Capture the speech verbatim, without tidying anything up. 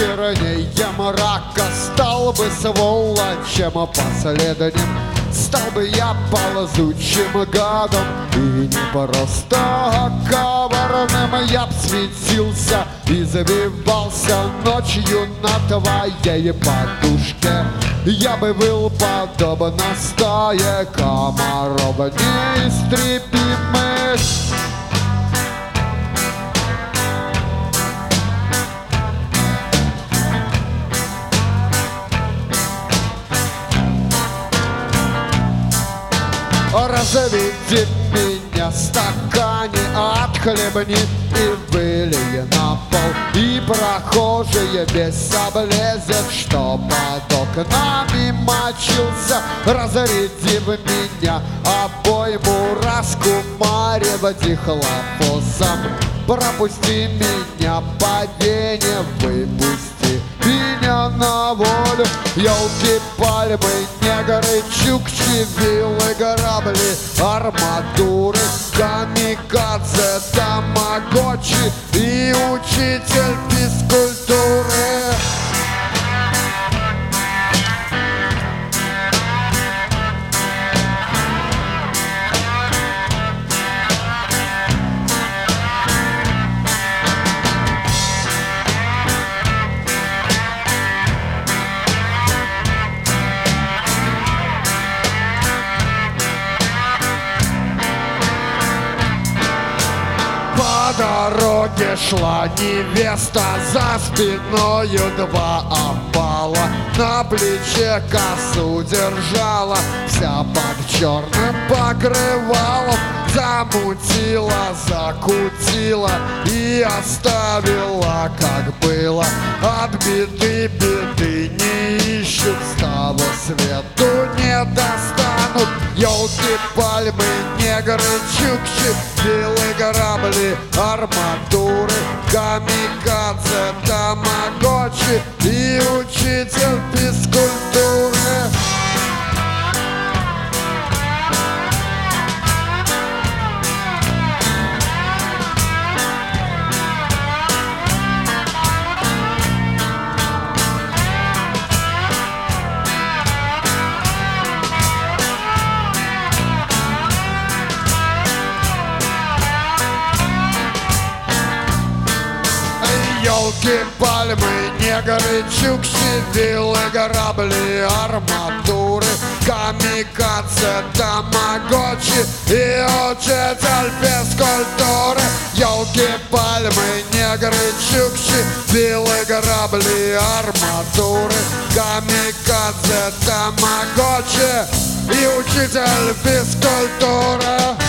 чернее мрака. Стал бы сволочем последним, стал бы я ползучим гадом. И не просто коварным я б светился и забивался ночью на твоей подушке. Я бы был подобно стае комаров неистребимых. Разведи меня в стакане, отхлебни и вылей на пол. И прохожие без облезет, что под окнами мочился. Разряди в меня обойму, раскумарив дихлофосом. Пропусти меня по вене, выпусти меня на волю. Елки, пальмы, негры, чукчи, вилы, грабли, арматуры, камикадзе, тамагочи и учитель физкультуры. По дороге шла невеста, за спиною два опала, на плече косу держала, вся под черным покрывалом. Замутила, закутила и оставила, как было. От беды беды не ищут, с того свету не достанут. Елки, пальмы, негры, чукчи, вилы, грабли, арматуры, камикадзе, тамагочи и учитель физкультуры. Елки, пальмы, негры, чукчи, вилы, грабли, арматуры, камикадзе, тамагочи и учитель физкультуры. Елки, пальмы, негры, чукчи, вилы, грабли, арматуры, камикадзе, тамагочи и учитель физкультуры.